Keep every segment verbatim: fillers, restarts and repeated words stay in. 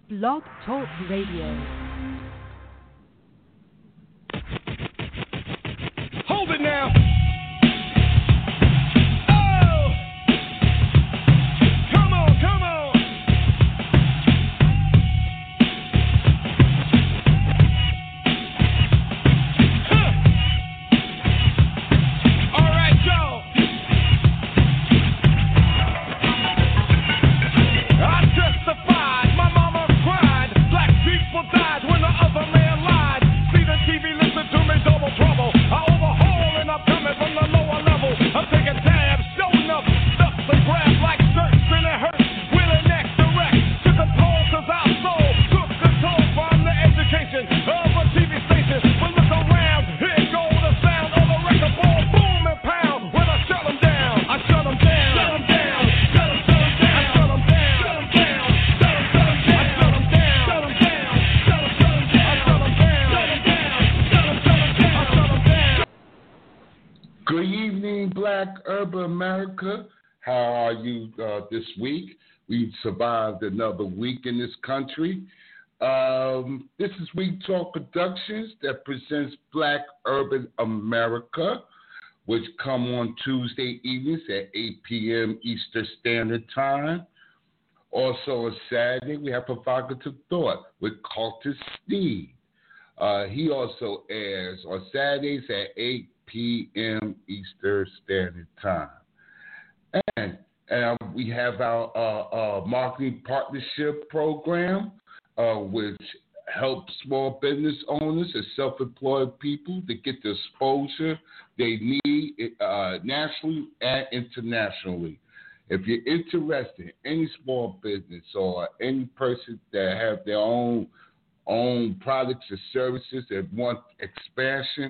Blog Talk Radio. Hold it now. How are you uh, this week? We've survived another week in this country. Um, this is We Talk Productions that presents Black Urban America, which come on Tuesday evenings at eight p.m. Eastern Standard Time. Also on Saturday, we have Provocative Thought with Cultus Steve. Uh, he also airs on Saturdays at eight p.m. Eastern Standard Time. And, and we have our uh, uh, marketing partnership program, uh, which helps small business owners and self-employed people to get the exposure they need uh, nationally and internationally. If you're interested in any small business or any person that have their own own products and services that want expansion,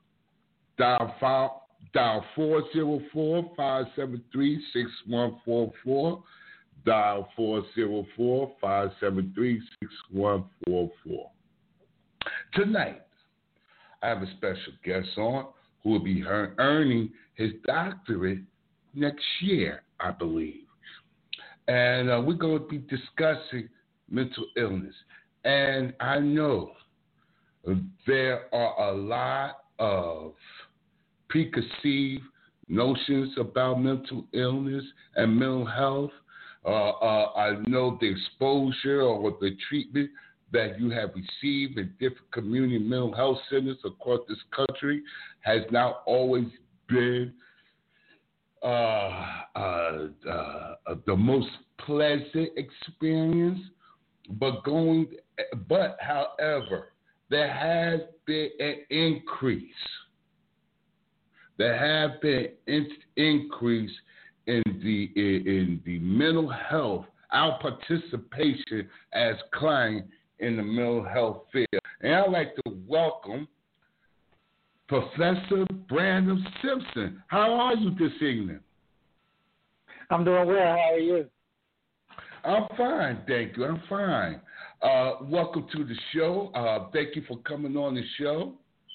dial five. Dial four zero four, five seven three, six one four four. Dial four zero four, five seven three, six one four four. Tonight, I have a special guest on who will be earning his doctorate next year, I believe. And uh, we're going to be discussing mental illness. And I know there are a lot of preconceived notions about mental illness and mental health. Uh, uh, I know the exposure or the treatment that you have received in different community mental health centers across this country has not always been uh, uh, uh, the most pleasant experience. But going, but however, there has been an increase. There have been in, increase in the in, in the mental health, our participation as clients in the mental health field. And I'd like to welcome Professor Brandon Simpson. How are you this evening? I'm doing well. How are you? I'm fine, thank you. I'm fine. Uh, welcome to the show. Uh, thank you for coming on the show.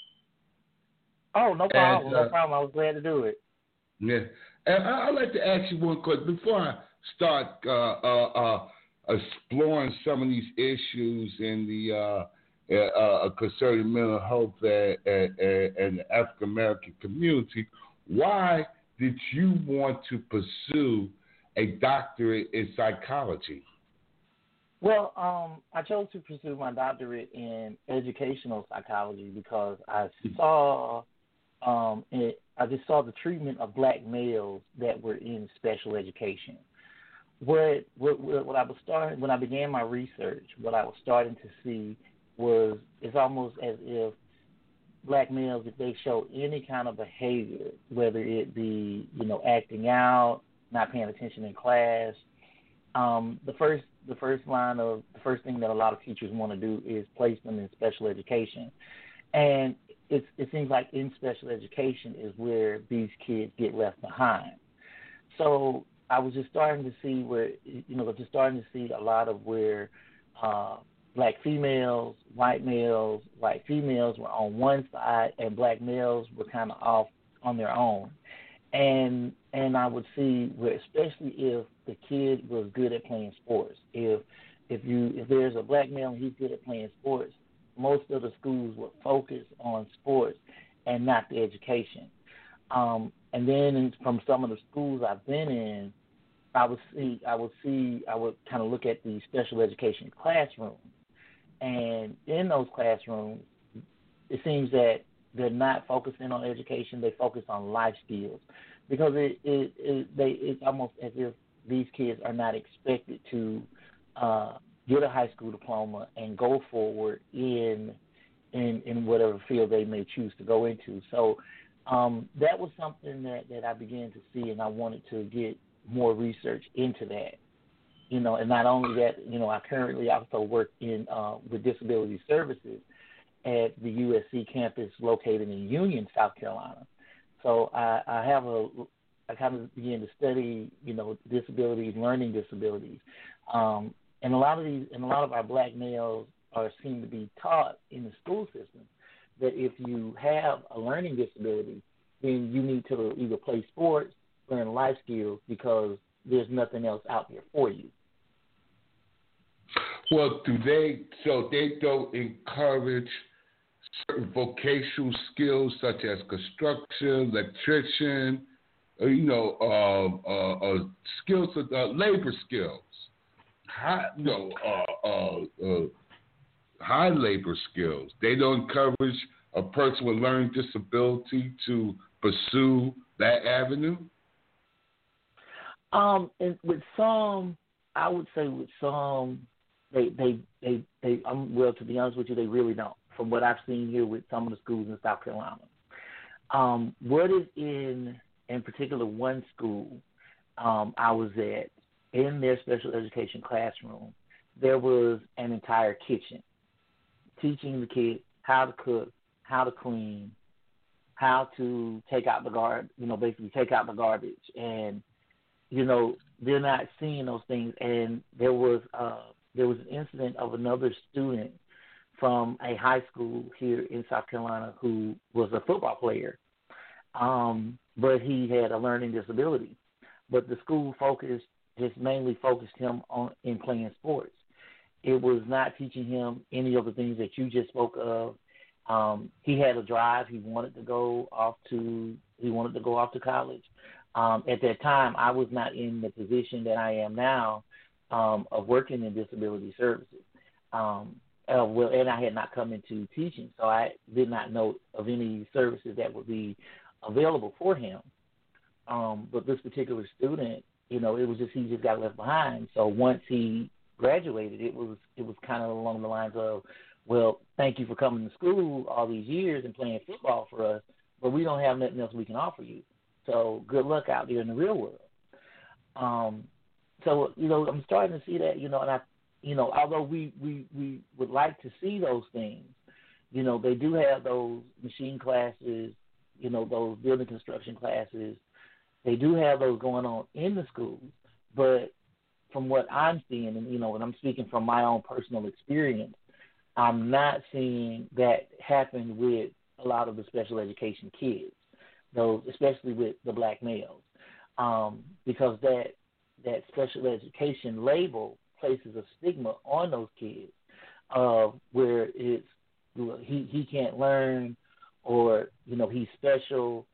Oh, no problem. And, uh, no problem. I was glad to do it. Yeah. And I, I'd like to ask you one question. Before I start uh, uh, uh, exploring some of these issues in the uh, uh, concerning mental health and, and, and the African American community, why did you want to pursue a doctorate in psychology? Well, um, I chose to pursue my doctorate in educational psychology because I saw Um, it, I just saw the treatment of black males that were in special education. What, what, what I was starting when I began my research, what I was starting to see was it's almost as if black males, if they show any kind of behavior, whether it be you know acting out, not paying attention in class, um, the first the first line of the first thing that a lot of teachers want to do is place them in special education, and It's, it seems like in special education is where these kids get left behind. So I was just starting to see where, you know, just starting to see a lot of where uh, black females, white males, white females were on one side and black males were kind of off on their own. And and I would see where, especially if the kid was good at playing sports, if if you if there's a black male and he's good at playing sports, most of the schools would focus on sports and not the education. Um, and then in, from some of the schools I've been in, I would see I would see I would kind of look at the special education classrooms, and in those classrooms, it seems that they're not focusing on education; they focus on life skills, because it, it, it they it's almost as if these kids are not expected to uh, get a high school diploma and go forward in in in whatever field they may choose to go into. So um, that was something that, that I began to see, and I wanted to get more research into that. You know, and not only that, you know, I currently also work in uh, with disability services at the U S C campus located in Union, South Carolina. So I, I have a, I kind of began to study, you know, disabilities, learning disabilities, um, and a lot of these, and a lot of our black males are seem to be taught in the school system that if you have a learning disability, then you need to either play sports, learn life skills, because there's nothing else out there for you. Well, do they, so they don't encourage certain vocational skills such as construction, electrician, uh, you know, uh, uh, uh, skills, uh, labor skills, high, you know, uh, uh, uh, high labor skills. They don't encourage a person with learning disability to pursue that avenue? Um, and with some, I would say with some, they, they, they, they, um, well, to be honest with you, they really don't, from what I've seen here with some of the schools in South Carolina. Um, what is in, in particular, one school um, I was at, in their special education classroom, there was an entire kitchen teaching the kids how to cook, how to clean, how to take out the gar, you know, basically take out the garbage. And, you know, they're not seeing those things. And there was uh, there was an incident of another student from a high school here in South Carolina who was a football player, um, but he had a learning disability. But the school focused, just mainly focused him on in playing sports. It was not teaching him any of the things that you just spoke of. Um, he had a drive. He wanted to go off to he wanted to go off to college. Um, at that time, I was not in the position that I am now um, of working in disability services. Um, uh, well, and I had not come into teaching, so I did not know of any services that would be available for him. Um, but this particular student, you know, it was just he just got left behind. So once he graduated, it was it was kind of along the lines of, well, thank you for coming to school all these years and playing football for us, but we don't have nothing else we can offer you. So good luck out there in the real world. Um, so, you know, I'm starting to see that, you know, and I, you know, although we, we, we would like to see those things, you know, they do have those machine classes, you know, those building construction classes. They do have those going on in the schools, but from what I'm seeing, and, you know, and I'm speaking from my own personal experience, I'm not seeing that happen with a lot of the special education kids, those, especially with the black males, um, because that that special education label places a stigma on those kids, uh, where it's he he can't learn, or you know he's special,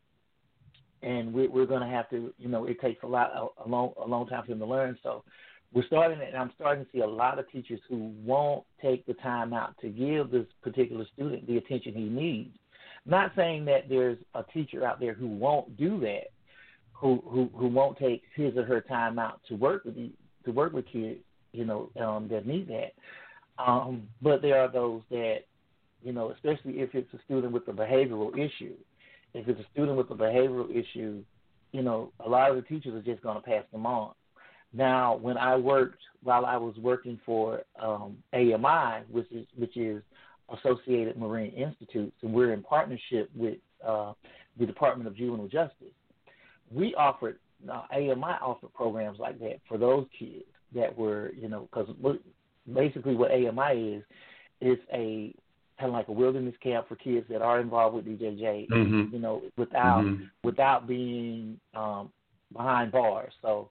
and we, we're going to have to, you know, it takes a lot a, a long a long time for him to learn. So we're starting, and I'm starting to see a lot of teachers who won't take the time out to give this particular student the attention he needs. Not saying that there's a teacher out there who won't do that, who who, who won't take his or her time out to work with the, to work with kids, you know, um, that need that. Um, but there are those that, you know, especially if it's a student with a behavioral issue. If it's a student with a behavioral issue, you know, a lot of the teachers are just going to pass them on. Now, when I worked, while I was working for um, A M I, which is which is Associated Marine Institutes, and we're in partnership with uh, the Department of Juvenile Justice, we offered, uh, A M I offered programs like that for those kids that were, you know, because basically what A M I is, is a kind of like a wilderness camp for kids that are involved with D J J, mm-hmm. you know, without mm-hmm. without being um, behind bars. So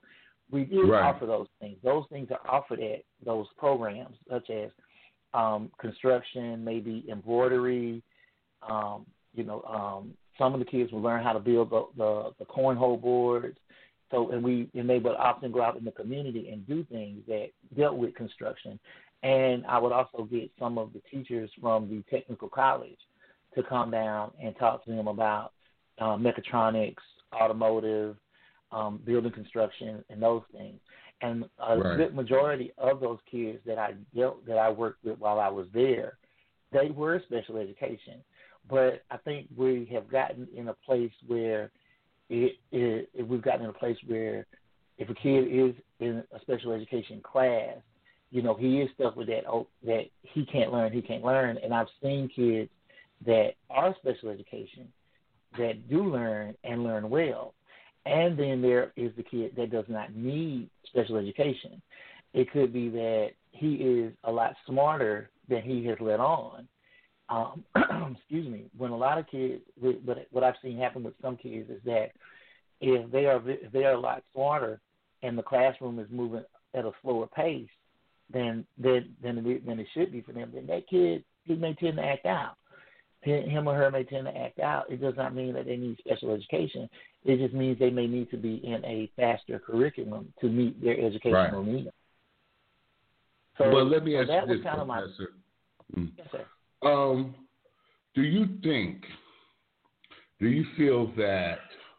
we did right. offer those things. Those things are offered at those programs, such as um, construction, maybe embroidery. Um, you know, um, some of the kids will learn how to build the, the, the cornhole boards. So, and we and they would often go out in the community and do things that dealt with construction. And I would also get some of the teachers from the technical college to come down and talk to them about uh, mechatronics, automotive, um, building construction, and those things. And a right. good majority of those kids that I dealt that I worked with while I was there, they were special education. But I think we have gotten in a place where It, it, it, we've gotten in a place where if a kid is in a special education class, you know, he is stuck with that, oh, that he can't learn, he can't learn. And I've seen kids that are special education that do learn and learn well. And then there is the kid that does not need special education. It could be that he is a lot smarter than he has let on. Um, excuse me, when a lot of kids, but what I've seen happen with some kids is that if they are if they are a lot smarter and the classroom is moving at a slower pace than than than it, than it should be for them, then that kid he may tend to act out. Him or her may tend to act out. It does not mean that they need special education. It just means they may need to be in a faster curriculum to meet their educational right. needs. So, well, let me so ask that you was this, kind of my. Professor. Mm. Yes, sir. Um, do you think, do you feel that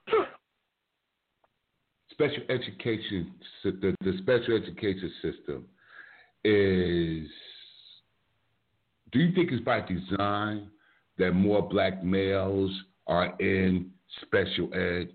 special education, the, the special education system is, do you think it's by design that more black males are in special ed?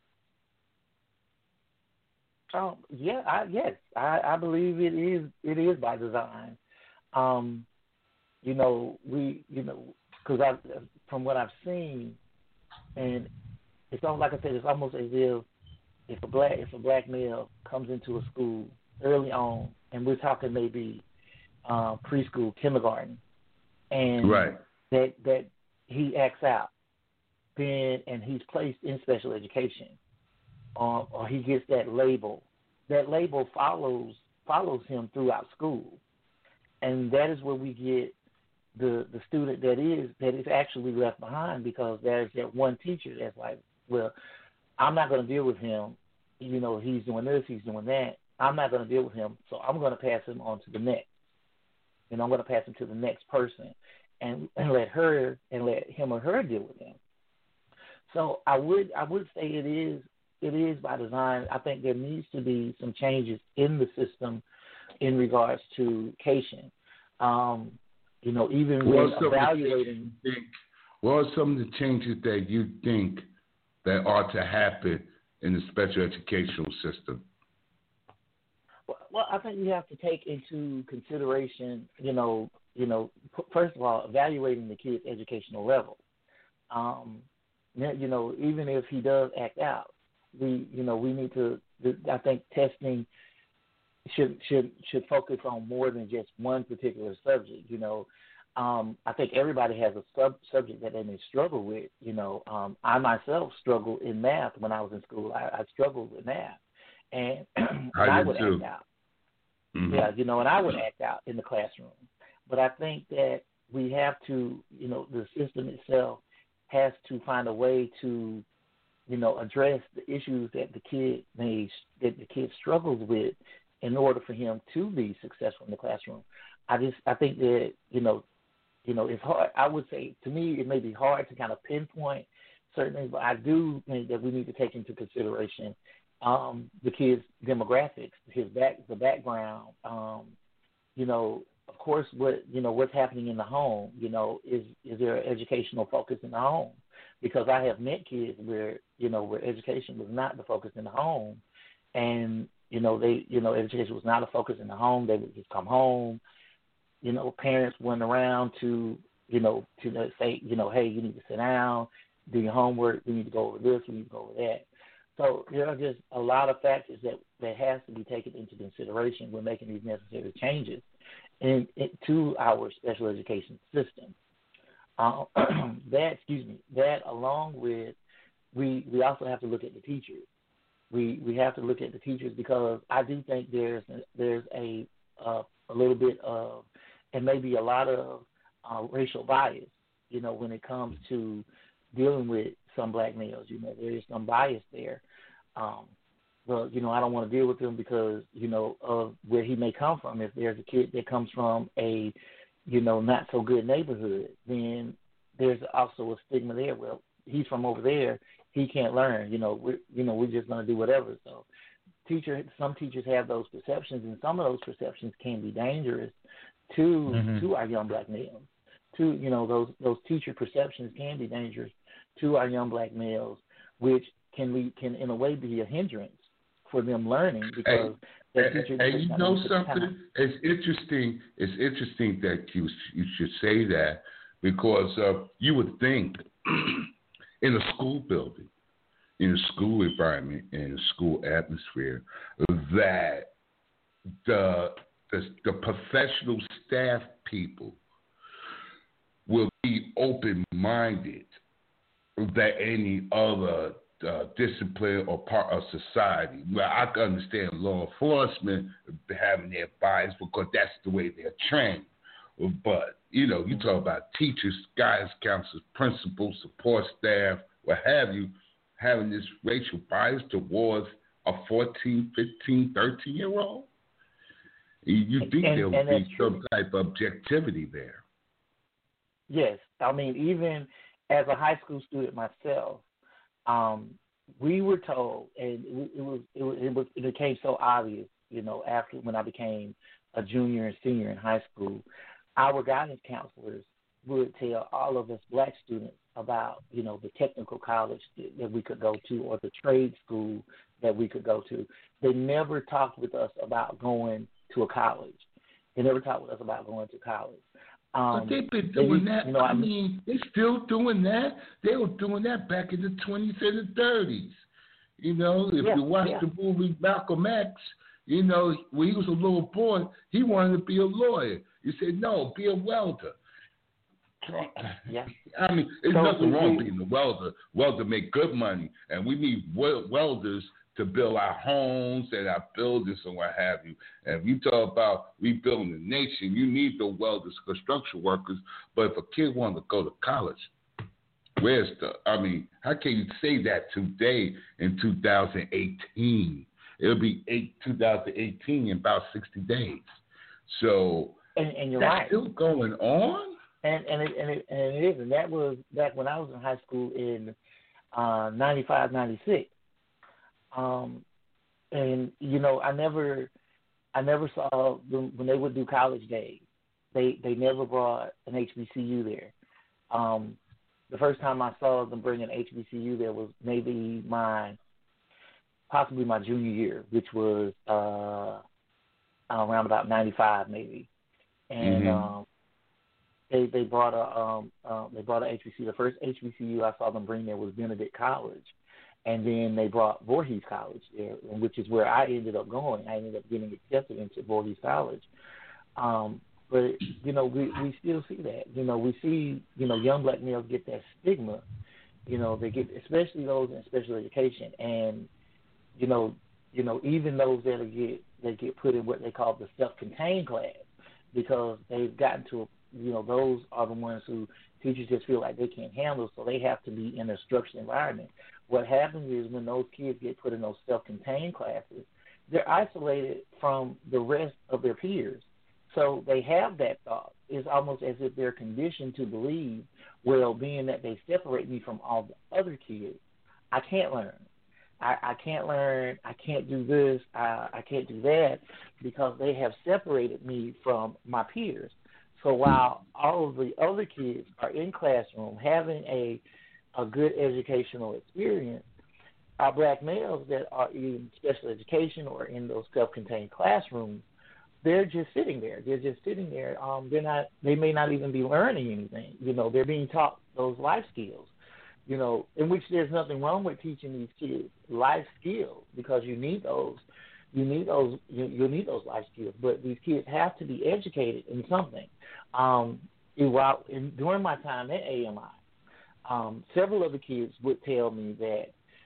Um, yeah, I, yes, I, I believe it is. It is by design. Um, you know, we, you know, because I, from what I've seen, and it's almost like I said, it's almost as if if a black if a black male comes into a school early on, and we're talking maybe uh, preschool, kindergarten, and right. that that he acts out, then and he's placed in special education, um, or he gets that label. That label follows follows him throughout school, and that is where we get the the student that is that is actually left behind, because there's that one teacher that's like, well, I'm not going to deal with him. You know, he's doing this, he's doing that. I'm not going to deal with him, so I'm going to pass him on to the next. And I'm going to pass him to the next person, and, and let her and let him or her deal with him. So I would I would say it is it is by design. I think there needs to be some changes in the system in regards to education. Um, you know, even when evaluating. Think, what are some of the changes that you think that ought to happen in the special educational system? Well, well, I think you have to take into consideration, you know, you know, first of all, evaluating the kid's educational level. Um, you know, even if he does act out, we, you know, we need to. I think testing should should should focus on more than just one particular subject. You know, um, I think everybody has a sub subject that they may struggle with. You know, um, I myself struggled in math when I was in school. I, I struggled with math, and, and I, I would too. act out. Mm-hmm. Yeah, you know, and I would act out in the classroom. But I think that we have to, you know, the system itself has to find a way to, you know, address the issues that the kid may that the kid struggles with in order for him to be successful in the classroom. I just I think that, you know, you know, it's hard. I would say to me it may be hard to kind of pinpoint certain things, but I do think that we need to take into consideration um, the kid's demographics, his back, the background. Um, you know, of course, what you know what's happening in the home. You know, is is there an educational focus in the home? Because I have met kids where you know where education was not the focus in the home, and you know they you know education was not a focus in the home. They would just come home. You know, parents went around to you know to say you know, hey, you need to sit down, do your homework. We need to go over this. We need to go over that. So there are just a lot of factors that, that has to be taken into consideration when making these necessary changes in, in to our special education system. Uh, that excuse me, that along with we we also have to look at the teachers, we we have to look at the teachers because I do think there's there's a uh, a little bit of and maybe a lot of uh, racial bias, you know, when it comes to dealing with some black males. You know, there is some bias there. Um, well, you know, I don't want to deal with him because, you know, of where he may come from. If there's a kid that comes from a, you know, not so good neighborhood, then there's also a stigma there. Well, he's from over there, he can't learn. You know, we're, you know, we're just going to do whatever. So, teacher, some teachers have those perceptions, and some of those perceptions can be dangerous to mm-hmm. to our young black males. To you know, those those teacher perceptions can be dangerous to our young black males, which can we can in a way be a hindrance for them learning because hey, teacher hey, you know something? It's interesting. It's interesting that you you should say that because uh, you would think in a school building, in a school environment, in a school atmosphere, that the the, the professional staff people will be open-minded than any other uh, discipline or part of society. Well, I can understand law enforcement having their bias because that's the way they're trained. But, you know, you talk about teachers, guidance counselors, principals, support staff, what have you, having this racial bias towards a fourteen, fifteen, thirteen-year-old? You think and, there would be some true. type of objectivity there. Yes. I mean, even as a high school student myself, um, we were told, and it, it was it was it was it became so obvious, you know, after when I became a junior and senior in high school, our guidance counselors would tell all of us black students about, you know, the technical college that we could go to or the trade school that we could go to. They never talked with us about going to a college. They never talked with us about going to college. Um, but they've been doing that. You know, I mean, they're still doing that. They were doing that back in the twenties and the thirties. You know, if yeah, you watch yeah. the movie Malcolm X, you know, when he was a little boy, he wanted to be a lawyer. You said, no, be a welder. Yeah. I mean, there's so, nothing wrong we, being a welder. Welder make good money, and we need wel- welders to build our homes and our buildings and what have you. And if you talk about rebuilding the nation, you need the welders, construction workers. But if a kid wants to go to college, where's the, I mean, how can you say that today in two thousand eighteen? It'll be eight, two thousand eighteen in about sixty days. So and, and you're that's right. still going on? And and it, and, it, and it is. And that was back when I was in high school in uh, ninety-five, ninety-six. Um, and you know, I never, I never saw them when they would do college days. They they never brought an H B C U there. Um, the first time I saw them bring an H B C U there was maybe my, possibly my junior year, which was uh, around about ninety-five maybe, and. Mm-hmm. Um, They they brought a um uh, they brought a H B C U. The first H B C U I saw them bring there was Benedict College, and then they brought Voorhees College there, which is where I ended up going. I ended up getting accepted into Voorhees College. Um, but you know we we still see that. You know we see you know young black males get that stigma. You know they get especially those in special education, and you know you know even those that get that get put in what they call the self-contained class because they've gotten to a You know, those are the ones who teachers just feel like they can't handle, so they have to be in a structured environment. What happens is when those kids get put in those self-contained classes, they're isolated from the rest of their peers. So they have that thought. It's almost as if they're conditioned to believe, well, being that they separate me from all the other kids, I can't learn. I, I can't learn. I can't do this. I, I can't do that because they have separated me from my peers. So while all of the other kids are in classroom having a a good educational experience, our black males that are in special education or in those self-contained classrooms, they're just sitting there. They're just sitting there. Um, they're not. They may not even be learning anything. You know, they're being taught those life skills. You know, in which there's nothing wrong with teaching these kids life skills because you need those. You need those. You, you need those life skills. But these kids have to be educated in something. Um, while in, during my time at A M I, um, several of the kids would tell me that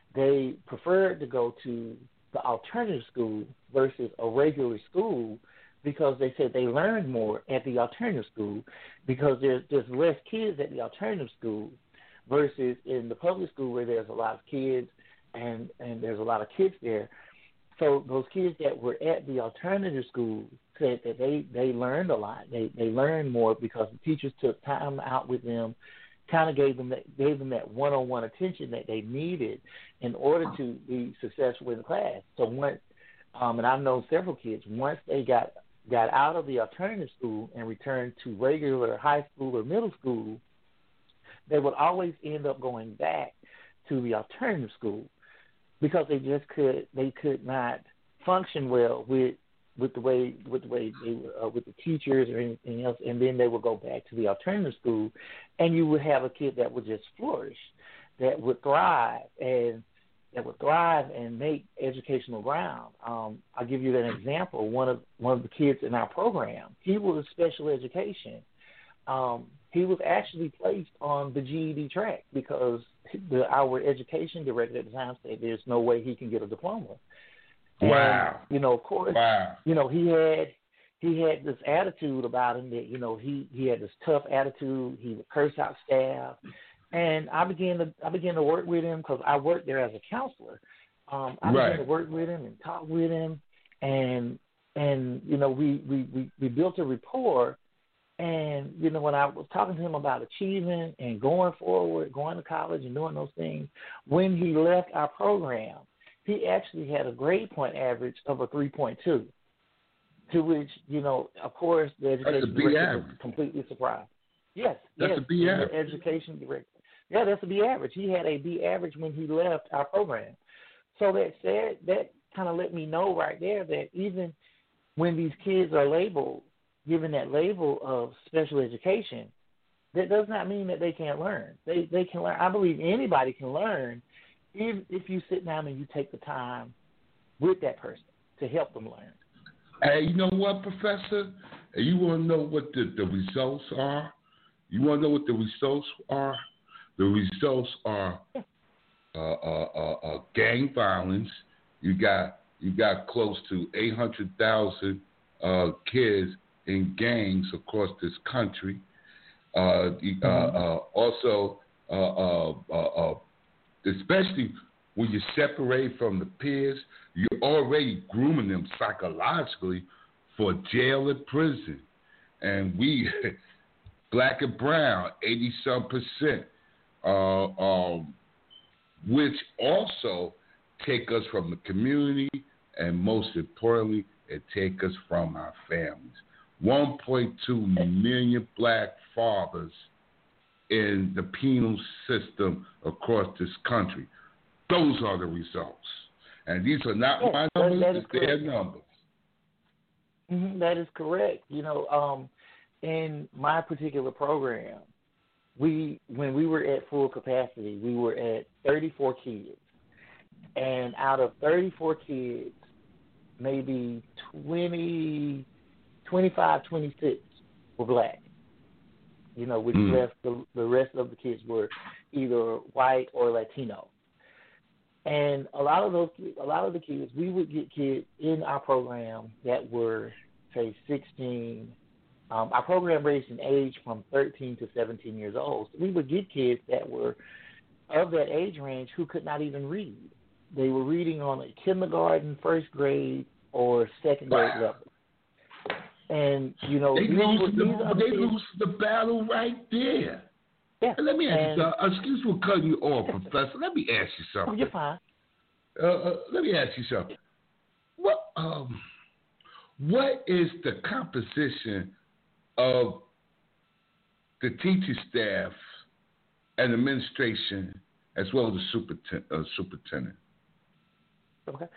they preferred to go to the alternative school versus a regular school because they said they learned more at the alternative school because there's there's less kids at the alternative school versus in the public school where there's a lot of kids and, and there's a lot of kids there. So those kids that were at the alternative school said that they, they learned a lot. They they learned more because the teachers took time out with them, kind of gave them that gave them that one-on-one attention that they needed in order to be successful in the class. So once, um, and I've known several kids, once they got got out of the alternative school and returned to regular high school or middle school, they would always end up going back to the alternative school because they just could they could not function well with with the way with the way they were, uh, with the teachers or anything else, and then they would go back to the alternative school, and you would have a kid that would just flourish, that would thrive and that would thrive and make educational ground. Um, I'll give you an example. One of one of the kids in our program, he was special education. Um, he was actually placed on the G E D track because the, our education director at the time said there's no way he can get a diploma. And, wow. You know, of course, wow. you know, he had he had this attitude about him that, you know, he, he had this tough attitude. He would curse out staff. And I began to I began to work with him because I worked there as a counselor. Um, I right. began to work with him and talk with him, and and you know we, we, we, we built a rapport. And you know when I was talking to him about achieving and going forward, going to college and doing those things, when he left our program, he actually had a grade point average of a three point two. To which you know, of course, the education director was completely surprised. Yes, that's yes, a B average. The education director. Yeah, that's a B average. He had a B average when he left our program. So that said, that kind of let me know right there that even when these kids are labeled, given that label of special education, that does not mean that they can't learn. They they can learn. I believe anybody can learn if if you sit down and you take the time with that person to help them learn. Hey, you know what, Professor? Hey, you want to know what the, the results are? You want to know what the results are? The results are uh, uh, uh, uh, gang violence. You got you got close to eight hundred thousand uh, kids in gangs across this country. Uh, uh, mm-hmm. uh, also, uh, uh, uh, uh, especially when you separate from the peers, you're already grooming them psychologically for jail and prison. And we, black and brown, eighty-some percent. Uh, um, which also take us from the community, and most importantly, it take us from our families. one point two million black fathers in the penal system across this country. Those are the results. And these are not yes, my numbers, that, that it's their numbers. Mm-hmm, that is correct. You know, um, in my particular program, We when we were at full capacity, we were at thirty-four kids, and out of thirty-four kids, maybe twenty, twenty-five, twenty-six were black. You know, which mm. left the, the rest of the kids were either white or Latino. And a lot of those, a lot of the kids, we would get kids in our program that were, say, sixteen. Um, our program ranged in age from thirteen to seventeen years old. So we would get kids that were of that age range who could not even read. They were reading on a kindergarten, first grade, or second grade wow. level. And, you know, they, these lose, were, the, these they kids, lose the battle right there. Yeah. And let me ask and, you something. Excuse me for cutting you off, Professor. Let me ask you something. Oh, you're fine. Uh, uh, let me ask you something. What, um, what is the composition of the teaching staff and administration as well as the superintendent? Uh, superintendent? Okay.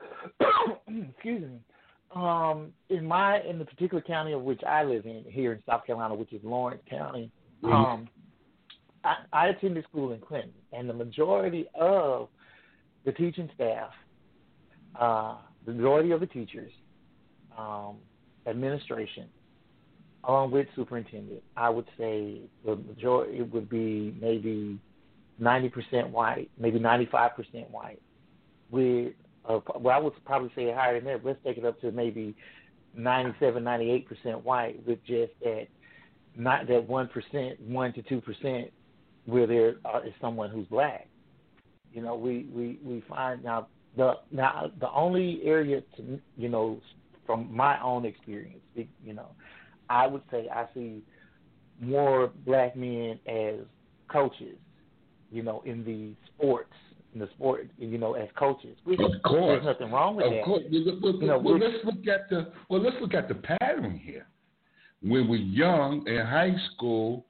Excuse me. Um, in my in the particular county of which I live in here in South Carolina, which is Lawrence County, mm-hmm. um, I, I attended school in Clinton, and the majority of the teaching staff, uh, the majority of the teachers, um, administration, along with superintendent, I would say the majority, it would be maybe ninety percent white, maybe ninety-five percent white. With, uh, well, I would probably say higher than that. Let's take it up to maybe ninety-seven, ninety-eight percent white with just that, not that one percent, one to two percent where there uh, is someone who's black. You know, we, we, we find now the now the only area to, you know, from my own experience, you know, I would say I see more black men as coaches, you know, in the sports, in the sport, you know, as coaches. Which, of course, there's nothing wrong with of that. Of course. Well, you know, well which, let's look at the well. Let's look at the pattern here. When we're young in high school,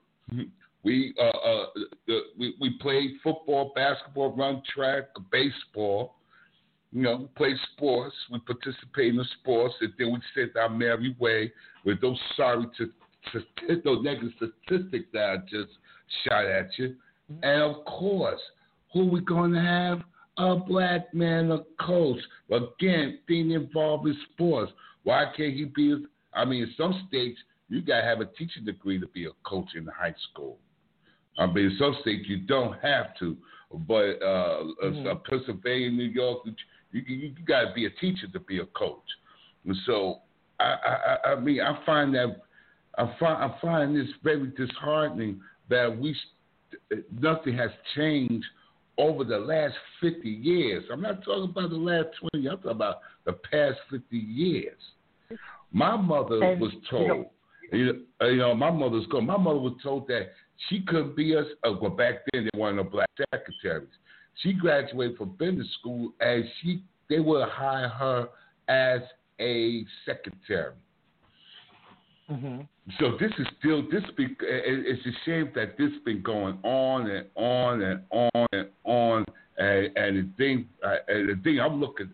we uh, uh the, we we played football, basketball, run track, baseball. You know, play sports. We participate in the sports, and then we sent our merry way with those sorry to, to those negative statistics that I just shot at you. And of course, who we going to have? A black man, a coach. Again, being involved in sports. Why can't he be? I mean, in some states, you got to have a teaching degree to be a coach in high school. I mean, in some states, you don't have to. But uh, mm-hmm. uh, Pennsylvania, New York, you, you, you got to be a teacher to be a coach. And so, I, I, I mean, I find that I find I find this very disheartening that we nothing has changed over the last fifty years. I'm not talking about the last twenty. I'm talking about the past fifty years. My mother and, was told, you know, you know, my mother's going. My mother was told that she couldn't be a. Uh, well, back then they weren't no black secretaries. She graduated from business school, and she they would hire her as a secretary. Mm-hmm. So this is still this. Be, it's a shame that this has been going on and on and on and on. And, and the thing, uh, and the thing I'm looking.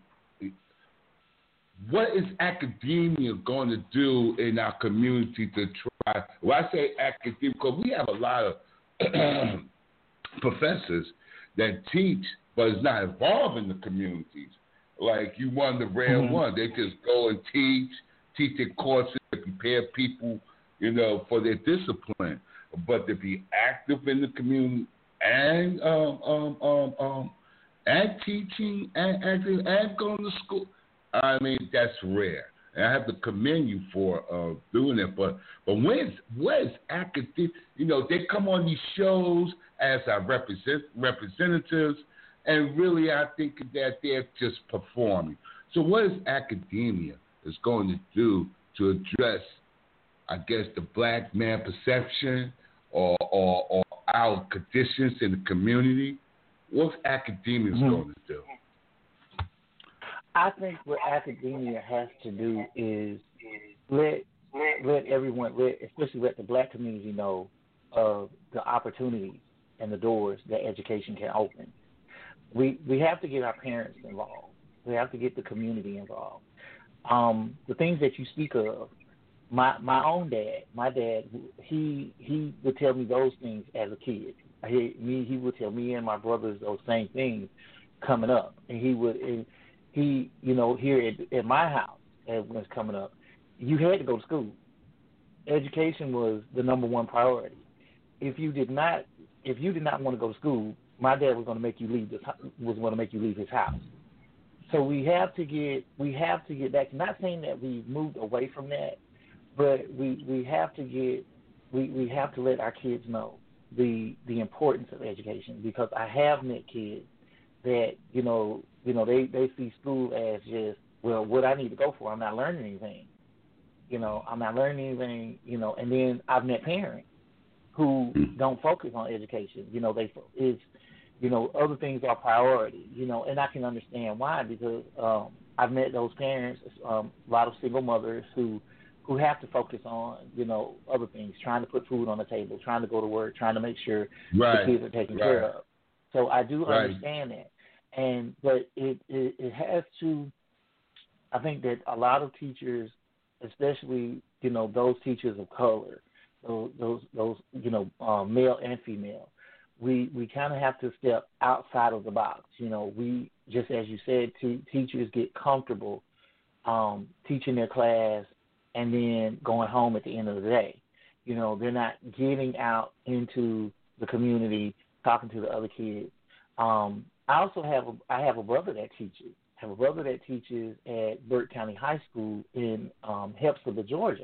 What is academia going to do in our community to try? Well, I say academia because we have a lot of professors that teach, but it's not involved in the communities. Like you won the rare mm-hmm. one, they just go and teach, teach their courses, prepare people, you know, for their discipline. But to be active in the community and um, um, um, um, and teaching and acting and going to school. I mean, that's rare. And I have to commend you for uh, doing it. But but where's, where's academic? You know, they come on these shows as our represent, representatives, and really I think that they're just performing. So what is academia is going to do to address, I guess, the black man perception or, or, or our conditions in the community? What's academia mm-hmm. going to do? I think what academia has to do is let let everyone, let, especially let the black community know of the opportunities and the doors that education can open. We we have to get our parents involved. We have to get the community involved. Um, the things that you speak of, my my own dad, my dad, he he would tell me those things as a kid. He me he would tell me and my brothers those same things coming up, and he would. And, He, you know, here at, at my house, as when it's coming up, you had to go to school. Education was the number one priority. If you did not, if you did not want to go to school, my dad was going to make you leave this, was going to make you leave his house. So we have to get, we have to get back. Not saying that we've moved away from that, but we we have to get, we, we have to let our kids know the the importance of education, because I have met kids that, you know, you know, they, they see school as just, well, what I need to go for. I'm not learning anything. You know, I'm not learning anything, you know, and then I've met parents who don't focus on education. You know, they, it's, you know, other things are priority, you know, and I can understand why, because um, I've met those parents, um, a lot of single mothers who, who have to focus on, you know, other things, trying to put food on the table, trying to go to work, trying to make sure right. the kids are taken right. care of. So I do right. understand that. And but it, it it has to. I think that a lot of teachers, especially you know those teachers of color, those those, those you know um, male and female, we we kind of have to step outside of the box. You know, we just as you said, t- teachers get comfortable um, teaching their class and then going home at the end of the day. You know, they're not getting out into the community talking to the other kids. Um, I also have a, I have a brother that teaches. I have a brother that teaches at Burke County High School in um, Hepzibah, Georgia.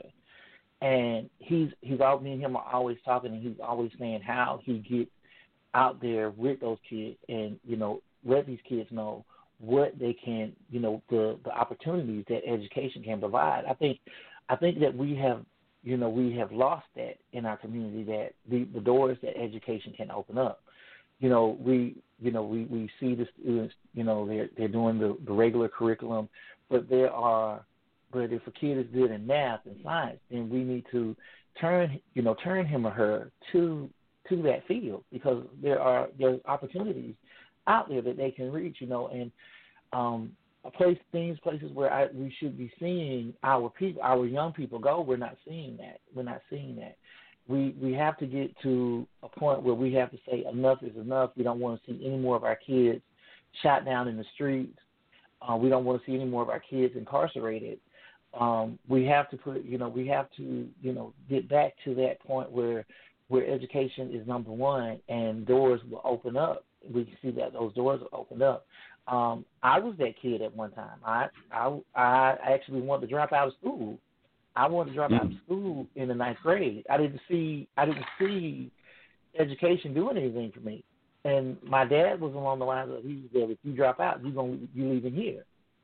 And he's he's all me and him are always talking, and he's always saying how he gets out there with those kids and, you know, let these kids know what they can, you know, the, the opportunities that education can provide. I think I think that we have, you know, we have lost that in our community, that the, the doors that education can open up. You know, we you know, we, we see the students, you know, they're they're doing the, the regular curriculum, but there are But if a kid is good in math and science, then we need to turn, you know, turn him or her to to that field, because there are there's opportunities out there that they can reach, you know, and um, a place, things, places where I, we should be seeing our people, our young people go. We're not seeing that. We're not seeing that. We we have to get to a point where we have to say enough is enough. We don't want to see any more of our kids shot down in the streets. Uh, we don't want to see any more of our kids incarcerated. Um, we have to put, you know, we have to, you know, get back to that point where where education is number one, and doors will open up. We can see that those doors will open up. Um, I was that kid at one time. I, I I actually wanted to drop out of school. I wanted to drop mm. out of school in the ninth grade. I didn't see I didn't see education doing anything for me. And my dad was along the lines of, he said, if you drop out, you're gonna you leaving here.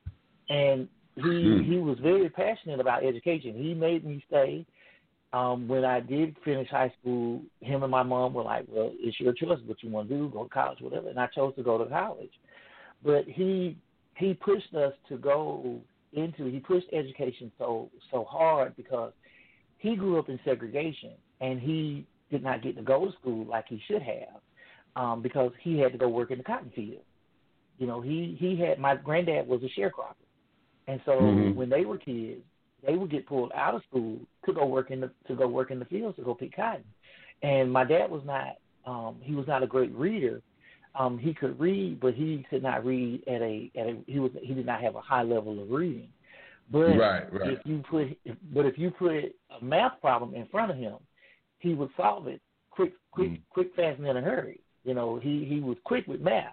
And He mm. he was very passionate about education. He made me stay. Um, when I did finish high school, him and my mom were like, well, it's your choice what you want to do, go to college, whatever. And I chose to go to college. But he he pushed us to go into, he pushed education so so hard because he grew up in segregation, and he did not get to go to school like he should have, um, because he had to go work in the cotton field. You know, he, he had, my granddad was a sharecropper. And so mm-hmm. when they were kids, they would get pulled out of school to go work in the to go work in the fields to go pick cotton. And my dad was not um, he was not a great reader. Um, he could read, but he could not read at a at a he was he did not have a high level of reading. But right, right. if you put if, but if you put a math problem in front of him, he would solve it quick, quick, mm. quick, fast, and in a hurry. You know, he he was quick with math.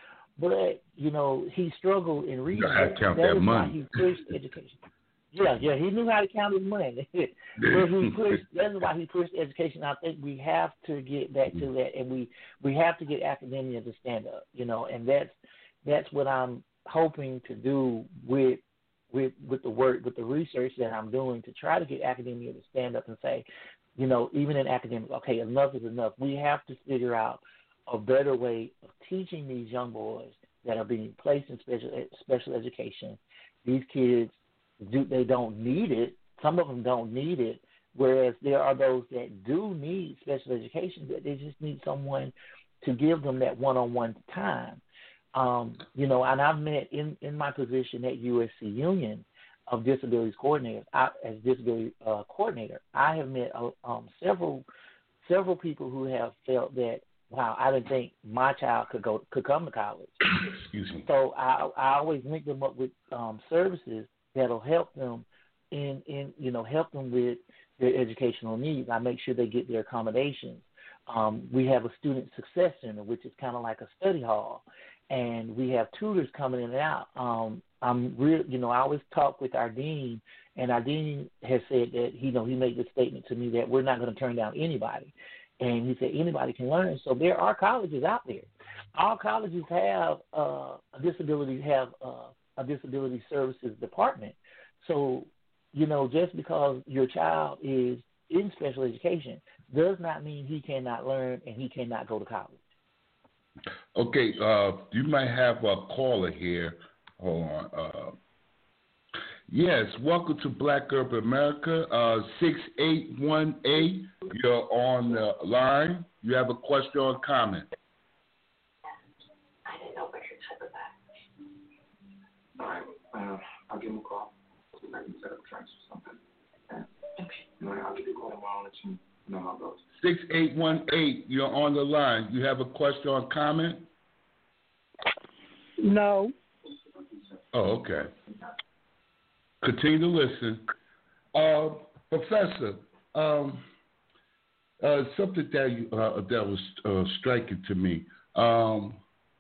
But, you know, he struggled in reading. You gotta count that that was money. Why he pushed education. Yeah, yeah, he knew how to count his money. but he pushed, that's why he pushed education. I think we have to get back to that, and we, we have to get academia to stand up, you know, and that's that's what I'm hoping to do with with with the work, with the research that I'm doing, to try to get academia to stand up and say, you know, even in academics, okay, enough is enough. We have to figure out a better way of teaching these young boys that are being placed in special special education. These kids, do they don't need it. Some of them don't need it, whereas there are those that do need special education, but they just need someone to give them that one-on-one time. Um, you know, and I've met in, in my position at U S C Union of Disabilities Coordinators, I, as disability uh, coordinator, I have met uh, um, several several people who have felt that, wow, I didn't think my child could go could come to college. Excuse me. So I I always link them up with um, services that'll help them in, in you know help them with their educational needs. I make sure they get their accommodations. Um, we have a student success center, which is kind of like a study hall, and we have tutors coming in and out. Um, I'm real, you know, I always talk with our dean, and our dean has said that you know he made this statement to me that we're not going to turn down anybody. And he said anybody can learn. So there are colleges out there. All colleges have uh, a disability have uh, a disability services department. So, you know, just because your child is in special education does not mean he cannot learn and he cannot go to college. Okay, uh, you might have a caller here. Hold on. Uh, Yes, welcome to Black Urban America, uh, six eight one eight. You're on the line. You have a question or comment? I didn't know what your type of that. All right, uh, I'll give him a call. See if I can set up tracks or something. Yeah. Okay. You know, I'll give you a call tomorrow and let you know how it goes. six eight one eight, you're on the line. You have a question or comment? No. Oh, okay. Continue to listen. Uh, Professor, um, uh, something that you, uh, that was uh, striking to me. Um,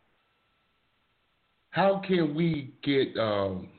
how can we get? Um,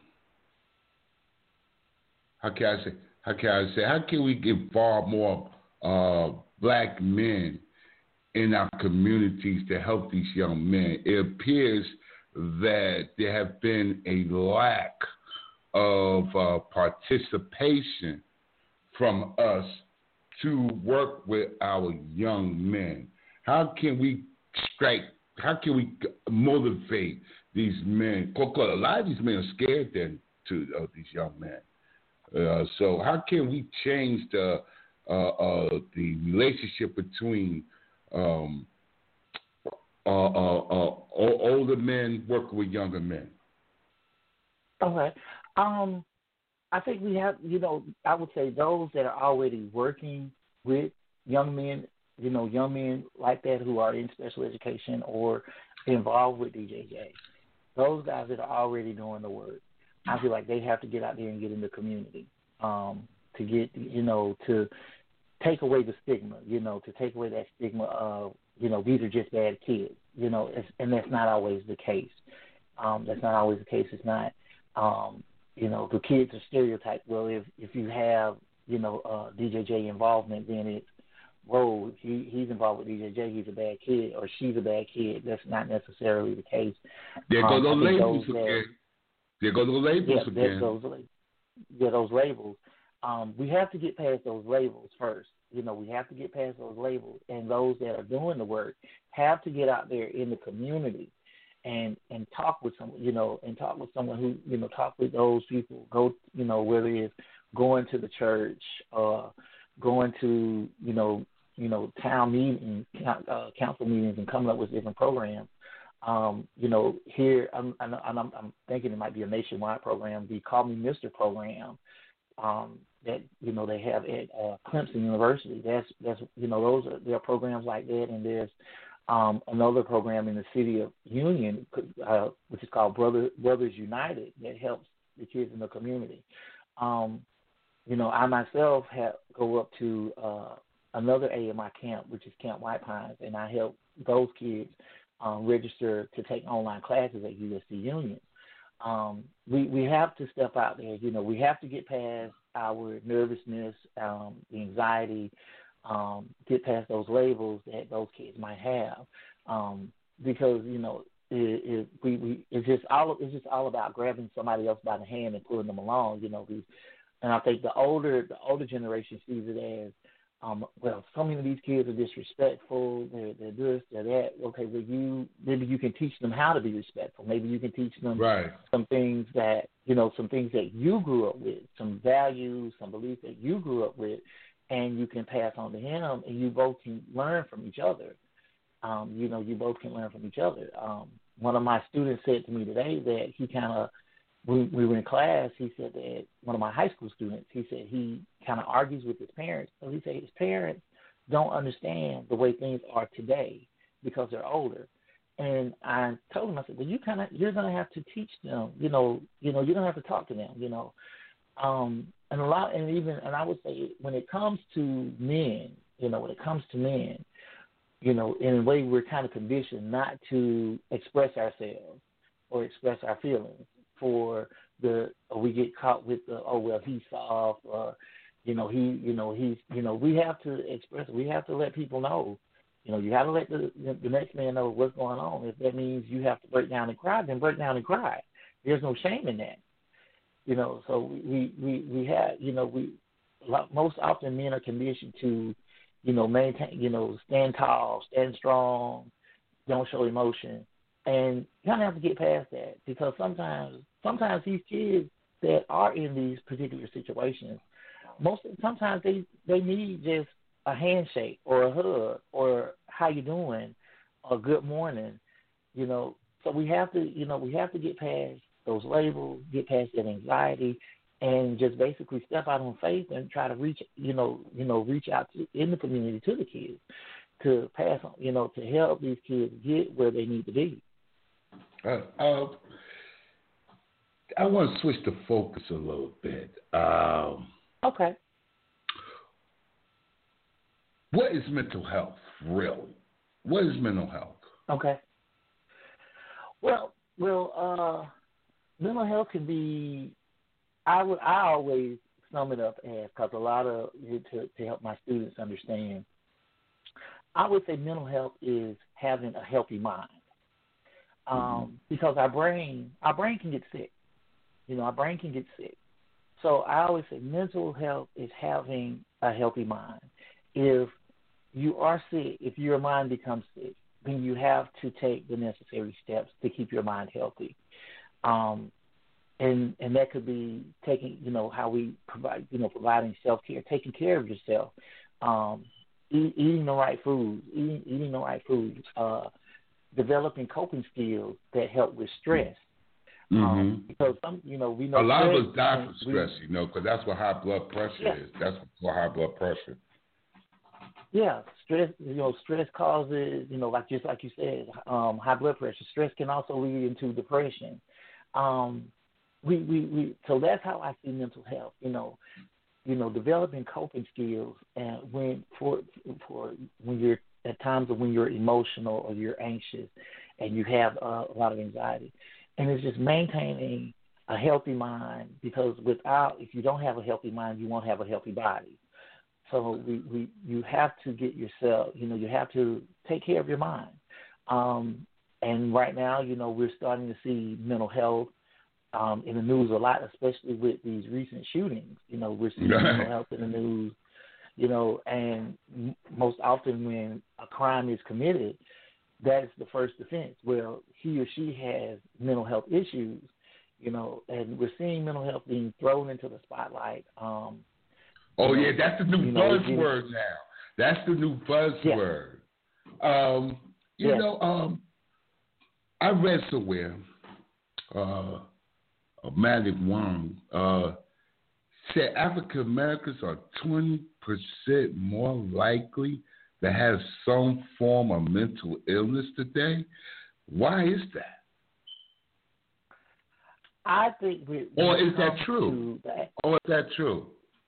how can I say? How can I say? How can we get far more uh, black men in our communities to help these young men? It appears that there have been a lack of uh, participation from us to work with our young men. How can we strike? How can we motivate these men? Because a lot of these men are scared then to uh, these young men. Uh, so how can we change the uh, uh, the relationship between um, uh, uh, uh, older men working with younger men? Okay. Um, I think we have, you know, I would say those that are already working with young men, you know, young men like that who are in special education or involved with D J J, those guys that are already doing the work, I feel like they have to get out there and get in the community um, to get, you know, to take away the stigma, you know, to take away that stigma of, you know, these are just bad kids, you know, it's, and that's not always the case. Um, that's not always the case. It's not, um, you know, the kids are stereotyped. Well, if, if you have, you know, uh, D J J involvement, then it's, whoa, he, he's involved with D J J, he's a bad kid, or she's a bad kid. That's not necessarily the case. There go um, those labels those again. That, there go those labels yeah, again. Those, yeah, those labels. Um, we have to get past those labels first. You know, we have to get past those labels, and those that are doing the work have to get out there in the community and and talk with some, you know, and talk with someone who, you know, talk with those people. Go, you know, whether it's going to the church, uh, going to, you know, you know, town meetings, uh, council meetings, and coming up with different programs. Um, you know, here I'm, I'm, I'm, I'm thinking it might be a nationwide program, the Call Me Mister program. Um, that, you know, they have at uh, Clemson University. That's, that's, you know, those are, there are programs like that, and there's um, another program in the city of Union, uh, which is called Brother, Brothers United, that helps the kids in the community. Um, you know, I myself have go up to uh, another A M I camp, which is Camp White Pines, and I help those kids um, register to take online classes at U S C Union. Um, we, we have to step out there. You know, we have to get past our nervousness, um, the anxiety, um, get past those labels that those kids might have, um, because, you know, it, it, we, we, it's just all it's just all about grabbing somebody else by the hand and pulling them along. You know, we, and I think the older the older generation sees it as, Um, well, so many of these kids are disrespectful. They're, they're this, they're that. Okay, well, you maybe you can teach them how to be respectful. Maybe you can teach them right. some things that, you know, some things that you grew up with, some values, some beliefs that you grew up with, and you can pass on to him, and you both can learn from each other. Um, you know, you both can learn from each other. Um, one of my students said to me today that he kind of, we, we were in class, he said that one of my high school students, he said he kind of argues with his parents. So he said his parents don't understand the way things are today because they're older. And I told him, I said, well, you kind of, you're going to have to teach them, you know, you know, you're going to have to talk to them, you know. Um, and a lot, and even, and I would say when it comes to men, you know, when it comes to men, you know, in a way we're kind of conditioned not to express ourselves or express our feelings. For the, or we get caught with the, oh well, he's soft, or you know he, you know he's, you know we have to express, we have to let people know, you know you have to let the the next man know what's going on. If that means you have to break down and cry, then break down and cry. There's no shame in that, you know. So we we we have, you know we most often men are conditioned to, you know maintain, you know stand tall, stand strong, don't show emotion. And you kind of have to get past that, because sometimes, sometimes these kids that are in these particular situations, most sometimes they, they need just a handshake or a hug or how you doing or good morning, you know. So we have to, you know, we have to get past those labels, get past that anxiety, and just basically step out on faith and try to reach, you know, you know, reach out to, in the community to the kids to pass on, you know, to help these kids get where they need to be. Uh, uh, I want to switch the focus a little bit. Um, okay. what is mental health really? What is mental health? Okay. Well, well, uh, mental health can be. I would. I always sum it up as, because a lot of to to help my students understand. I would say mental health is having a healthy mind, um, mm-hmm. because our brain, our brain can get sick. You know, our brain can get sick. So I always say mental health is having a healthy mind. If you are sick, if your mind becomes sick, then you have to take the necessary steps to keep your mind healthy. Um, and and that could be taking, you know, how we provide, you know, providing self-care, taking care of yourself, um, eat, eating the right foods, eating, eating the right foods, uh, developing coping skills that help with stress. Mm-hmm. Um, because some, you know, we know a lot stress, of us die from we, stress, you know, because that's what high blood pressure yeah. is. That's what high blood pressure. Yeah, stress. You know, stress causes, you know, like just like you said, um, high blood pressure. Stress can also lead into depression. Um, we, we, we. So that's how I see mental health. You know, you know, developing coping skills, and when for for when you're at times of when you're emotional or you're anxious, and you have uh, a lot of anxiety, and it's just maintaining a healthy mind, because without, if you don't have a healthy mind, you won't have a healthy body. So we, we you have to get yourself, you know, you have to take care of your mind. Um, and right now, you know, we're starting to see mental health um, in the news a lot, especially with these recent shootings. You know, we're seeing right. mental health in the news, you know, and m- most often when a crime is committed, that is the first defense. Well, he or she has mental health issues, you know, and we're seeing mental health being thrown into the spotlight. Um, Oh, you know, yeah, that's the new you know, buzzword now. That's the new buzzword. Yeah. Um, you yeah. know, um, I read somewhere, uh, Magic Wong uh, said African Americans are twenty percent more likely to have some form of mental illness today. Why is that? I think we. Or is that true? That, or is that true?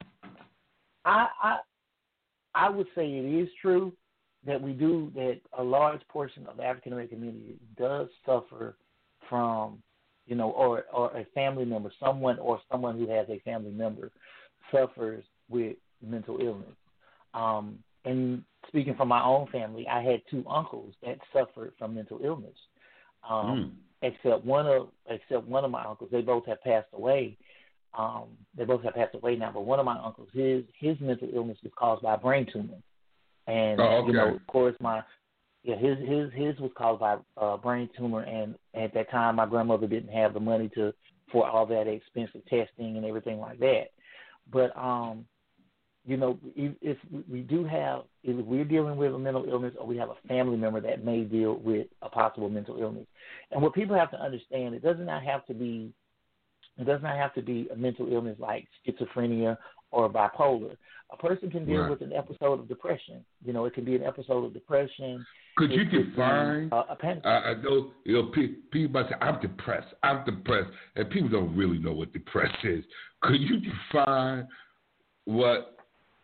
I, I I would say it is true that we do, that a large portion of the African American community does suffer from, you know, or, or a family member, someone or someone who has a family member suffers with mental illness. Um, and speaking from my own family, I had two uncles that suffered from mental illness. Um, mm. Except one of except one of my uncles, they both have passed away. Um, they both have passed away now, but one of my uncles, his his mental illness was caused by a brain tumor, and oh, okay. you know, of course, my yeah, his his his was caused by a uh, brain tumor, and at that time, my grandmother didn't have the money to for all that expensive testing and everything like that. But um, you know, if, if we do have, if we're dealing with a mental illness, or we have a family member that may deal with a possible mental illness, and what people have to understand, it does not have to be. It does not have to be a mental illness like schizophrenia or bipolar. A person can deal right. with an episode of depression. You know, it can be an episode of depression. Could it you could define? Be, uh, a panic. Uh, I know, you know, people say, I'm depressed, I'm depressed, and people don't really know what depressed is. Could you define what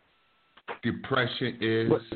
depression is? What,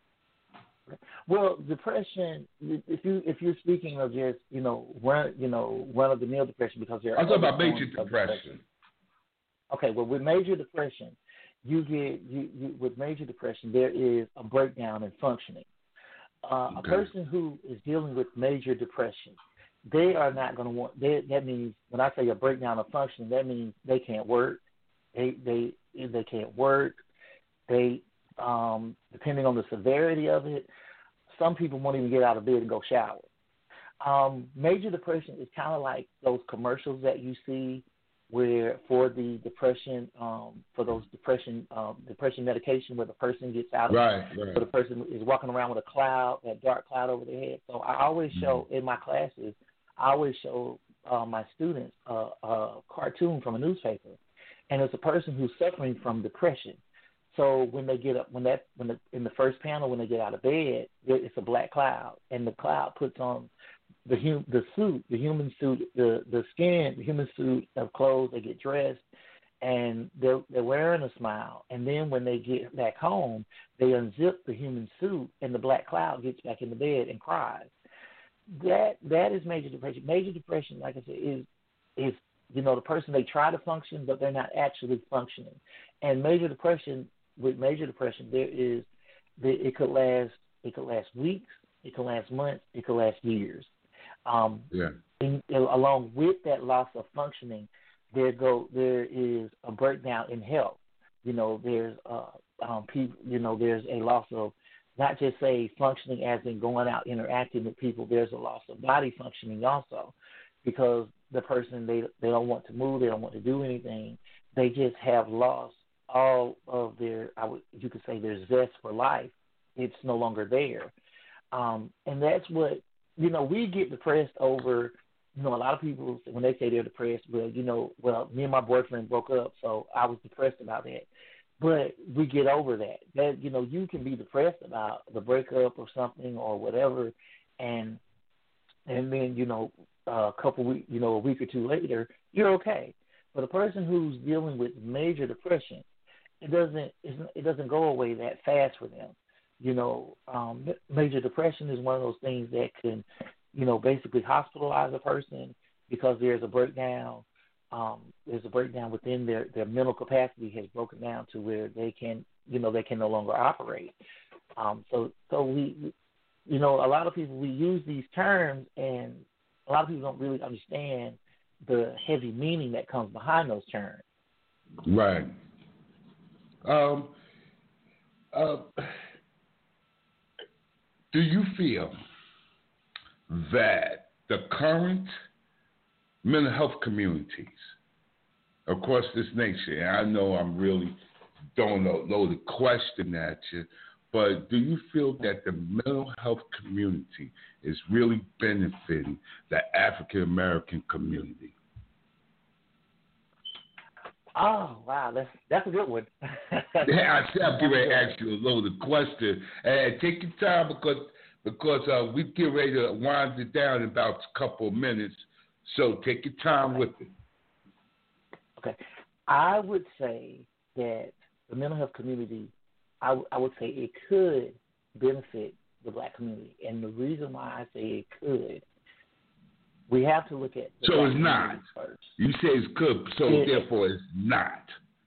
Well, depression. If you if you're speaking of just you know run you know run of the mill depression, because there are I'm talking about other major forms of depression. depression. Okay, well with major depression, you get you, you with major depression there is a breakdown in functioning. Uh, okay. A person who is dealing with major depression, they are not going to want. They, that means when I say a breakdown of functioning, that means they can't work. They they they can't work. They um, depending on the severity of it. Some people won't even get out of bed and go shower. Um, major depression is kind of like those commercials that you see where for the depression, um, for those depression um, depression medication, where the person gets out of right, it, right. where the person is walking around with a cloud, that dark cloud over their head. So I always show mm-hmm. in my classes, I always show uh, my students a, a cartoon from a newspaper, and it's a person who's suffering from depression. So when they get up, when that, when the, in the first panel, when they get out of bed, it's a black cloud, and the cloud puts on the hum, the suit, the human suit, the the skin, the human suit of clothes. They get dressed, and they're, they're wearing a smile. And then when they get back home, they unzip the human suit, and the black cloud gets back in the bed and cries. That that is major depression. Major depression, like I said, is is you know the person, they try to function, but they're not actually functioning. And major depression, with major depression, there is it could last it could last weeks, it could last months, it could last years. Um, yeah. And, and along with that loss of functioning, there go there is a breakdown in health. You know, there's uh, um, people. You know, there's a loss of not just say functioning as in going out interacting with people. There's a loss of body functioning also, because the person they they don't want to move, they don't want to do anything. They just have lost all of their, I would you could say, their zest for life. It's no longer there, um, and that's what you know. We get depressed over. You know, a lot of people, when they say they're depressed, well, you know, well, me and my boyfriend broke up, so I was depressed about that. But we get over that. That, you know, you can be depressed about the breakup or something or whatever, and and then, you know, a couple weeks, you know, a week or two later, you're okay. But a person who's dealing with major depression, it doesn't it doesn't go away that fast for them. You know, um, major depression is one of those things that can, you know, basically hospitalize a person because there's a breakdown. Um, there's a breakdown within their, their mental capacity has broken down to where they can, you know, they can no longer operate. Um, so, so we, you know, a lot of people, we use these terms, and a lot of people don't really understand the heavy meaning that comes behind those terms. Right. Um, uh, do you feel that the current mental health communities across this nation, and I know I'm really throwing a load of question at you, but do you feel that the mental health community is really benefiting the African American community? Oh, wow, that's that's a good one. Yeah, I said I'm getting ready to ask you a load of questions, and take your time because because uh, we get ready to wind it down in about a couple of minutes. So take your time okay. with it. Okay. I would say that the mental health community, I, w- I would say it could benefit the black community. And the reason why I say it could, we have to look at the So black it's not. first. You say it's could, so it, therefore it's not.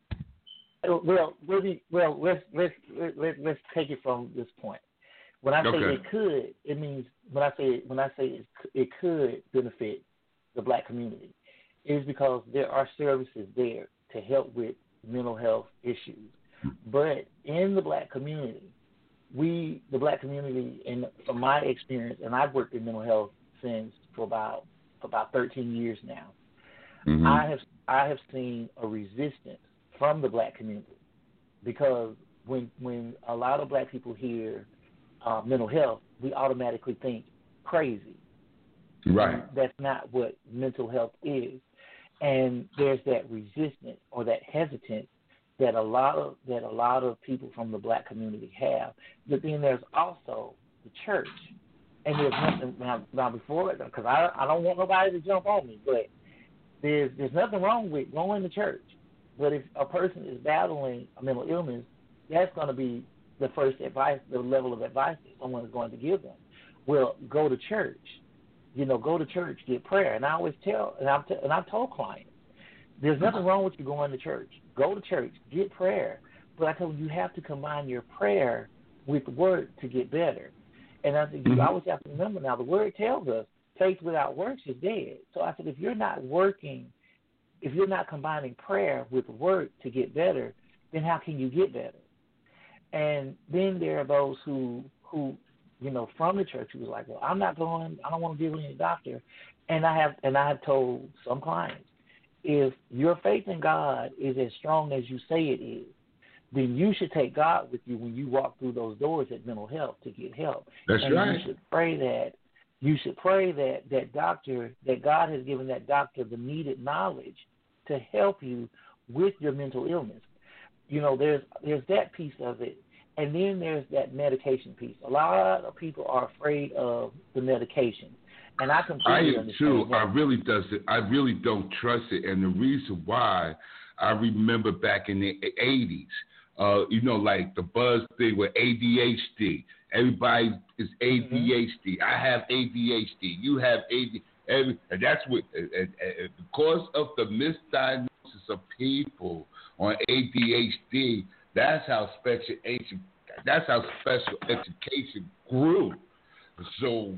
Well, really, well, let's let's let's let's take it from this point. When I say Okay. it could, it means when I say when I say it, it could benefit the black community, it is because there are services there to help with mental health issues. But in the black community, we, the black community, and from my experience, and I've worked in mental health since for about for about thirteen years now, Mm-hmm. I have I have seen a resistance from the black community, because when when a lot of black people hear uh, mental health, we automatically think crazy. Right. And that's not what mental health is. And there's that resistance or that hesitance that a lot of that a lot of people from the black community have. But then there's also the church. And there's nothing now, now before, because I I don't want nobody to jump on me, but there's there's nothing wrong with going to church. But if a person is battling a mental illness, that's going to be the first advice, the level of advice that someone is going to give them. Well, go to church. You know, go to church, get prayer. And I always tell, and I've, t- and I've told clients, there's nothing wrong with you going to church. Go to church, get prayer. But I told you, you have to combine your prayer with work to get better. And I said, you always have to remember now, the word tells us faith without works is dead. So I said, if you're not working, if you're not combining prayer with work to get better, then how can you get better? And then there are those who, who, you know, from the church who was like, well, I'm not going, I don't want to deal with any doctor. And I have, and I have told some clients, if your faith in God is as strong as you say it is, then you should take God with you when you walk through those doors at mental health to get help. That's and right. You should pray that, you should pray that that doctor, that God has given that doctor the needed knowledge to help you with your mental illness. You know, there's there's that piece of it. And then there's that medication piece. A lot of people are afraid of the medication. And I completely I am understand too. that. I really does it. I really don't trust it. And the reason why I remember back in the eighties, uh, you know, like the buzz thing with A D H D. Everybody is A D H D. Mm-hmm. I have A D H D. You have A D H D. Every, and that's what, and, and, and because of the misdiagnosis of people on A D H D, that's how special education, that's how special education grew. So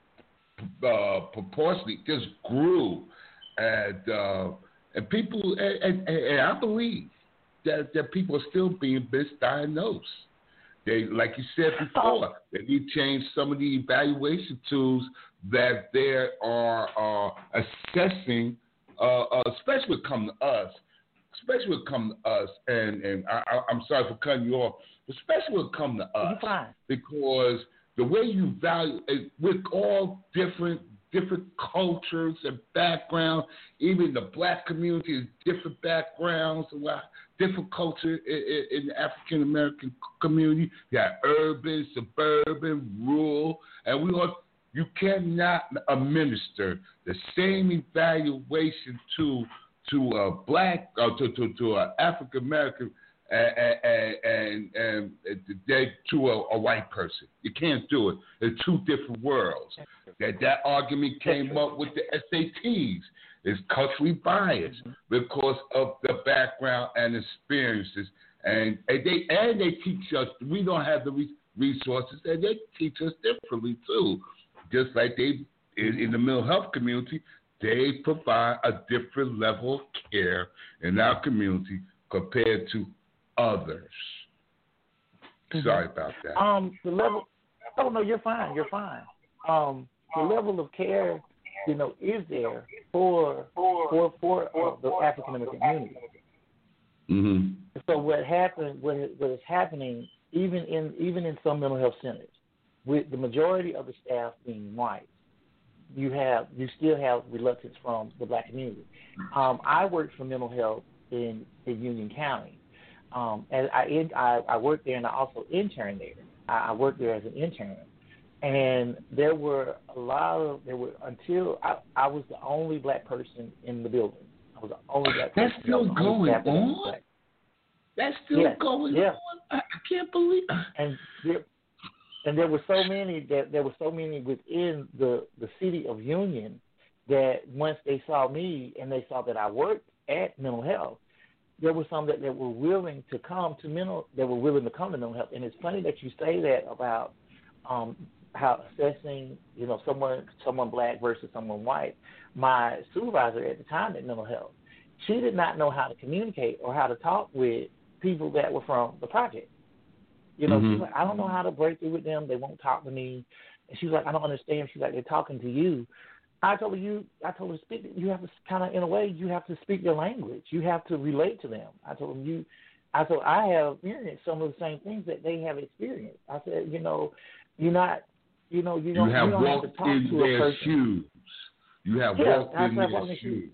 uh, proportionally, just grew, and uh, and people, and, and, and I believe that that people are still being misdiagnosed. They, like you said before, they need to change some of the evaluation tools that they are uh, assessing, uh, uh, especially when it comes to us, especially when it comes to us, and, and I, I, I'm sorry for cutting you off, especially when it comes to us, because the way you value, with all different different cultures and backgrounds, even the black community is different backgrounds, different culture in, in the African American community. You got urban, suburban, rural, and we all, you cannot administer the same evaluation to to a black or to to, to an African American and and, and, and to a, a white person. You can't do it. They're two different worlds. That that argument came up with the S A Ts. It's culturally biased because of the background and experiences, and, and they and they teach us. We don't have the resources, and they teach us differently too. Just like they in, in the mental health community, they provide a different level of care in our community compared to others. Sorry about that. Um, the level. Oh no, you're fine. You're fine. Um, the level of care, you know, is there for for for uh, the African American community. Mm-hmm. So what happened? What is, what is happening? Even in even in some mental health centers, with the majority of the staff being white, you have you still have reluctance from the black community. Um, I worked for mental health in, in Union County. Um, and I, I I worked there, and I also interned there. I, I worked there as an intern, and there were a lot of there were until I, I was the only black person in the building. I was the only black person. That's still going on. That's still yes. going yeah. on. I, I can't believe. And there, and there were so many that there were so many within the the city of Union that once they saw me and they saw that I worked at mental health, there were some that, that were willing to come to mental, that were willing to come to mental health. And it's funny that you say that about um, how assessing, you know, someone someone black versus someone white. My supervisor at the time at mental health, she did not know how to communicate or how to talk with people that were from the project. You know, mm-hmm. she's like, I don't know how to break through with them. They won't talk to me. And she's like, I don't understand. She's like, they're talking to you. I told her, you, I told her to speak, you have to kind of, in a way, you have to speak their language. You have to relate to them. I told them, you, I told, I have experienced some of the same things that they have experienced. I said, you know, you're not, you know, you don't, you have, you don't walked have to talk in to their a person. shoes. You have yes, walked in their shoes. shoes.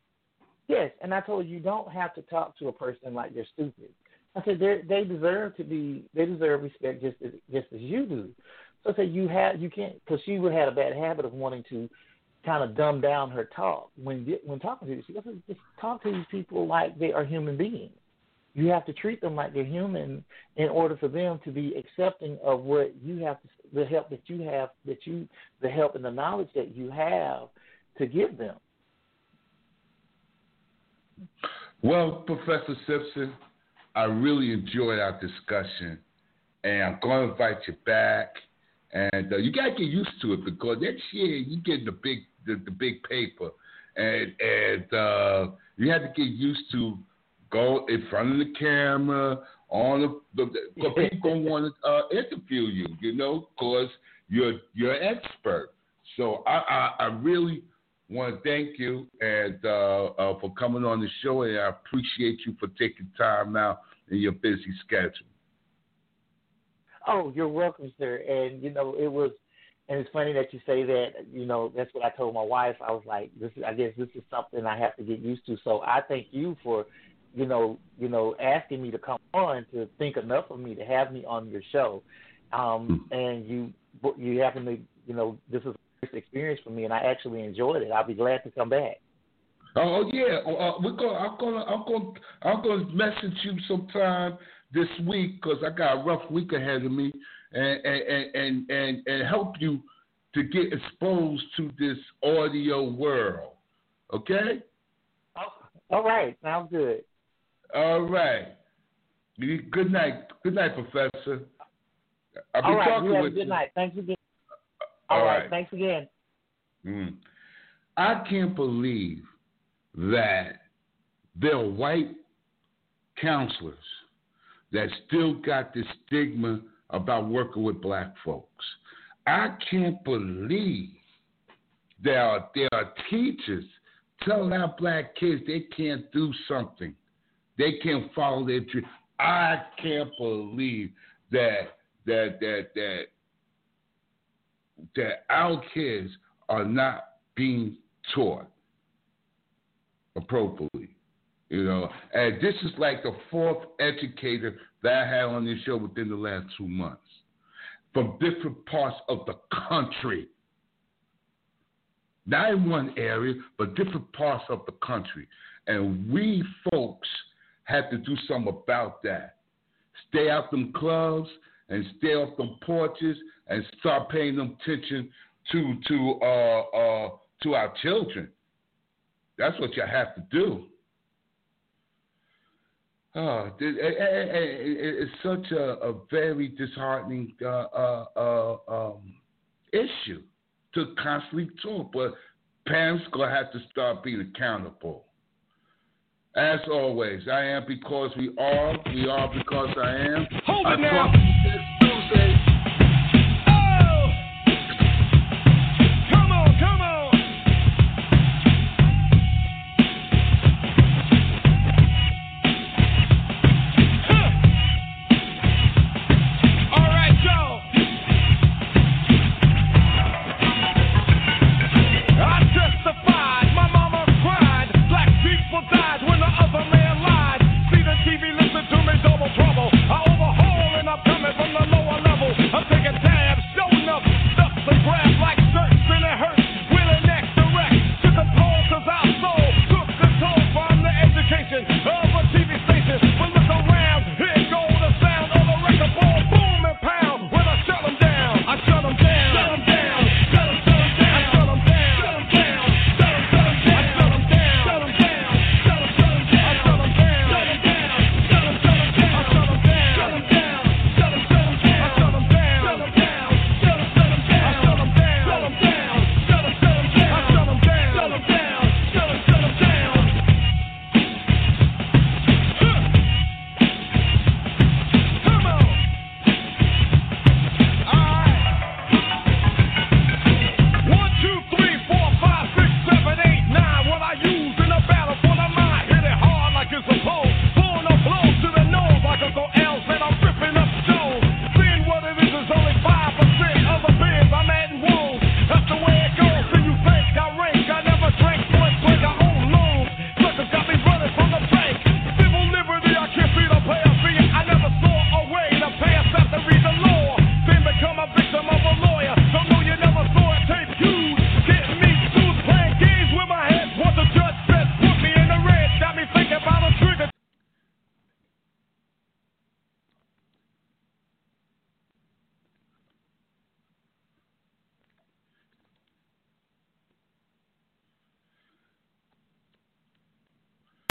Yes, and I told her, you don't have to talk to a person like they're stupid. I said, they they deserve to be, they deserve respect just as, just as you do. So I said, you have, you can't, because she would have a bad habit of wanting to kind of dumb down her talk when when talking to you. She goes, just talk to these people like they are human beings. You have to treat them like they're human in order for them to be accepting of what you have, to, the help that you have, that you, the help and the knowledge that you have to give them. Well, Professor Simpson, I really enjoyed our discussion, and I'm going to invite you back. And uh, you gotta get used to it because next year you get the big the, the big paper, and and uh, you have to get used to go in front of the camera on the, the, the people want to uh, interview you, you know, because you're you're an expert. So I I, I really want to thank you and uh, uh, for coming on the show, and I appreciate you for taking time out in your busy schedule. Oh, you're welcome, sir. And, you know, it was, and it's funny that you say that, you know, that's what I told my wife. I was like, this is, I guess this is something I have to get used to. So I thank you for, you know, you know, asking me to come on, to think enough of me to have me on your show. Um, and you, you happen to, you know, this is a first experience for me, and I actually enjoyed it. I'll be glad to come back. Oh yeah, uh, we're gonna. I'm gonna. I'm gonna. I'm gonna message you sometime this week because I got a rough week ahead of me, and and and and, and help you to get exposed to this audio world. Okay. All right. Sounds good. All right. Good night. Good night, Professor. I'll be All right. talking You have with a good you. night. Thanks again. All, All right. right. Thanks again. Mm. I can't believe that there are white counselors that still got this stigma about working with black folks. I can't believe there are, there are teachers telling our black kids they can't do something. They can't follow their dream. I can't believe that that that that that our kids are not being taught appropriately. You know, and this is like the fourth educator that I had on this show within the last two months from different parts of the country. Not in one area, but different parts of the country. And we folks have to do something about that. Stay out them clubs and stay off them porches and start paying them attention to to uh, uh, to our children. That's what you have to do. Oh, it, it, it, it's such a, a very disheartening uh, uh, uh, um, issue to constantly talk, but parents gonna have to start being accountable. As always, I am because we are. We are because I am. Hold I it now. talk